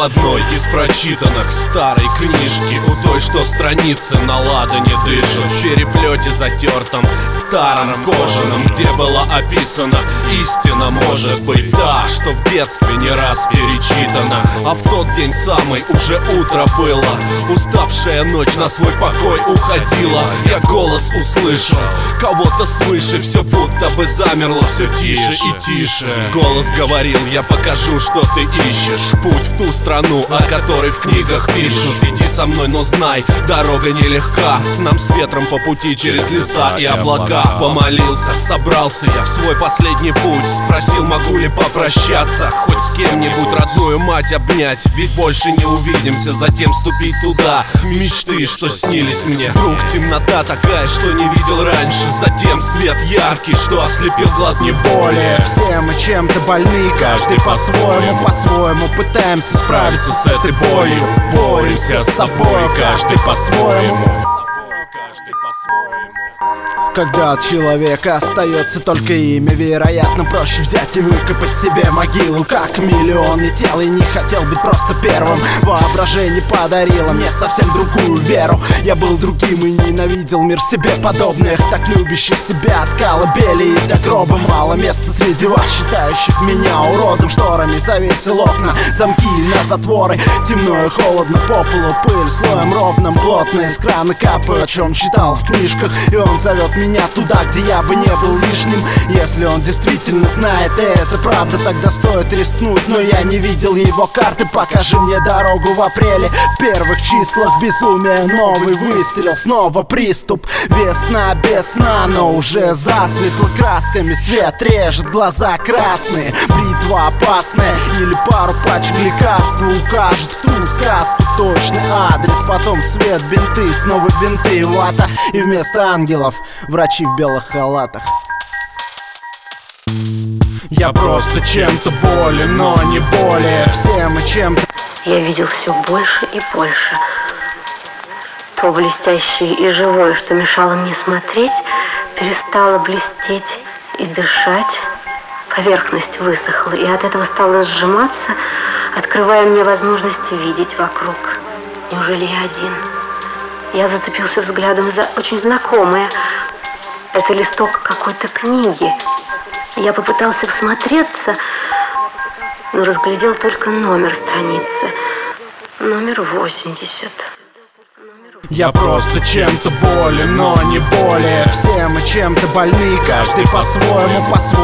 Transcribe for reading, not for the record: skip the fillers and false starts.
одной из прочитанных старой книжки, у той, что страницы на ладони дышат, в переплете затертом, старом, кожаном, где была описана истина, может быть, та, что в детстве не раз перечитана. А в тот день самый уже утро было, уставшая ночь на свой покой уходила. Я голос услышал, кого-то свыше, все будто бы замерло, все тише и тише. Голос говорил: я покажу, что ты ищешь, путь в ту страну, о которой в книгах пишут. Иди со мной, но знай, дорога нелегка, нам с ветром по пути через леса и облака. Помолился, собрался я в свой последний путь, спросил, могу ли попрощаться, хоть с кем-нибудь, родную мать обнять, ведь больше не увидимся. Затем ступить туда, мечты, что снились мне. Вдруг темнота такая, что не видел раньше, затем свет яркий, что ослепил глаз не более. Все мы чем-то больны, каждый по-своему, по-своему пытаемся справиться с этой болью. Боремся с собой, каждый по-своему. Когда от человека остается только имя, вероятно, проще взять и выкопать себе могилу. Как миллион летел и не хотел быть просто первым. Воображение подарило мне совсем другую веру. Я был другим и ненавидел мир себе подобных, так любящих себя от колыбели и до гроба. Мало места среди вас, считающих меня уродом. Шторами завесил окна, замки на затворы. Темно и холодно, по полу пыль слоем ровным, плотно из крана капает, о чем читал в книжках. И он зовет меня туда, где я бы не был лишним. Если он действительно знает, и это правда, тогда стоит рискнуть. Но я не видел его карты. Покажи мне дорогу в апреле, в первых числах безумия. Новый выстрел, снова приступ. Весна без сна, но уже засветло красками. Свет режет, глаза красные, бритва опасная. Или пару пачек лекарства укажет в ту сказку точный адрес. Потом свет, бинты, снова бинты, вата. И вместо ангелов врачи в белых халатах. Я просто чем-то болен, но не более. Все мы чем-то. Я видел все больше и больше. То блестящее и живое, что мешало мне смотреть, перестало блестеть и дышать. Поверхность высохла, и от этого стала сжиматься, открывая мне возможность видеть вокруг. Неужели я один? Я зацепился взглядом за очень знакомое. Это листок какой-то книги. Я попытался всмотреться, но разглядел только номер страницы. Номер 80. Я просто чем-то болен, но не более. Все мы чем-то больны, каждый по-своему, по-своему.